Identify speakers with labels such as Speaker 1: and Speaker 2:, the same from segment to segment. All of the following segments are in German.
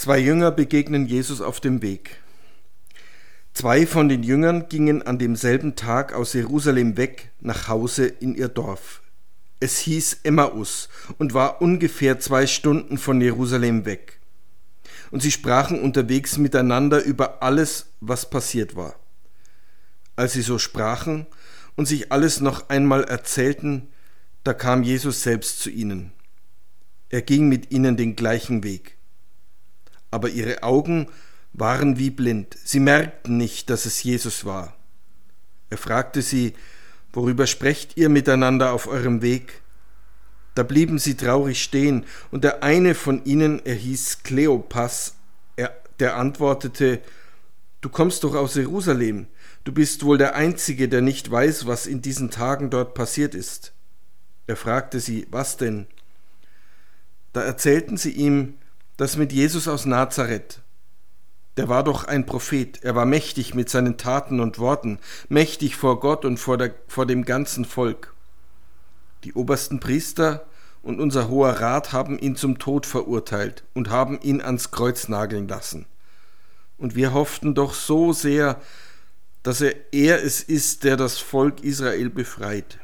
Speaker 1: Zwei Jünger begegnen Jesus auf dem Weg. Zwei von den Jüngern gingen an demselben Tag aus Jerusalem weg nach Hause in ihr Dorf. Es hieß Emmaus und war ungefähr 2 Stunden von Jerusalem weg. Und sie sprachen unterwegs miteinander über alles, was passiert war. Als sie so sprachen und sich alles noch einmal erzählten, da kam Jesus selbst zu ihnen. Er ging mit ihnen den gleichen Weg. Aber ihre Augen waren wie blind. Sie merkten nicht, dass es Jesus war. Er fragte sie: Worüber sprecht ihr miteinander auf eurem Weg? Da blieben sie traurig stehen, und der eine von ihnen, er hieß Kleopas, der antwortete: Du kommst doch aus Jerusalem, du bist wohl der Einzige, der nicht weiß, was in diesen Tagen dort passiert ist. Er fragte sie: Was denn? Da erzählten sie ihm, das mit Jesus aus Nazareth. Der war doch ein Prophet, er war mächtig mit seinen Taten und Worten, mächtig vor Gott und vor dem ganzen Volk. Die obersten Priester und unser Hoher Rat haben ihn zum Tod verurteilt und haben ihn ans Kreuz nageln lassen. Und wir hofften doch so sehr, dass er es ist, der das Volk Israel befreit.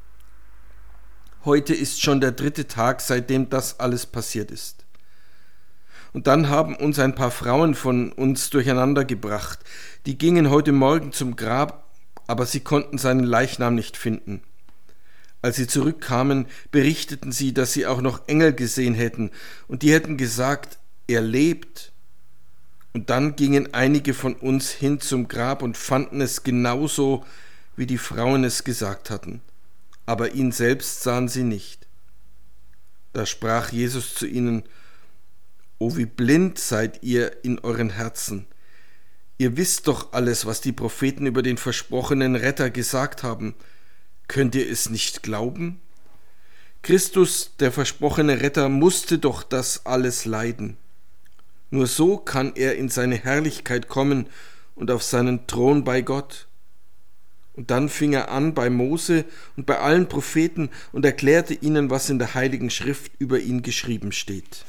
Speaker 1: Heute ist schon der 3. Tag, seitdem das alles passiert ist. Und dann haben uns ein paar Frauen von uns durcheinander gebracht. Die gingen heute Morgen zum Grab, aber sie konnten seinen Leichnam nicht finden. Als sie zurückkamen, berichteten sie, dass sie auch noch Engel gesehen hätten, und die hätten gesagt, er lebt. Und dann gingen einige von uns hin zum Grab und fanden es genauso, wie die Frauen es gesagt hatten. Aber ihn selbst sahen sie nicht. Da sprach Jesus zu ihnen: O, wie blind seid ihr in euren Herzen! Ihr wisst doch alles, was die Propheten über den versprochenen Retter gesagt haben. Könnt ihr es nicht glauben? Christus, der versprochene Retter, musste doch das alles leiden. Nur so kann er in seine Herrlichkeit kommen und auf seinen Thron bei Gott. Und dann fing er an bei Mose und bei allen Propheten und erklärte ihnen, was in der Heiligen Schrift über ihn geschrieben steht.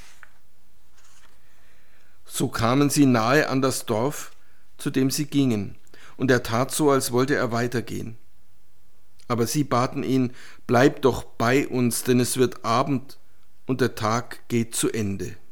Speaker 1: So kamen sie nahe an das Dorf, zu dem sie gingen, und er tat so, als wollte er weitergehen. Aber sie baten ihn: Bleib doch bei uns, denn es wird Abend und der Tag geht zu Ende.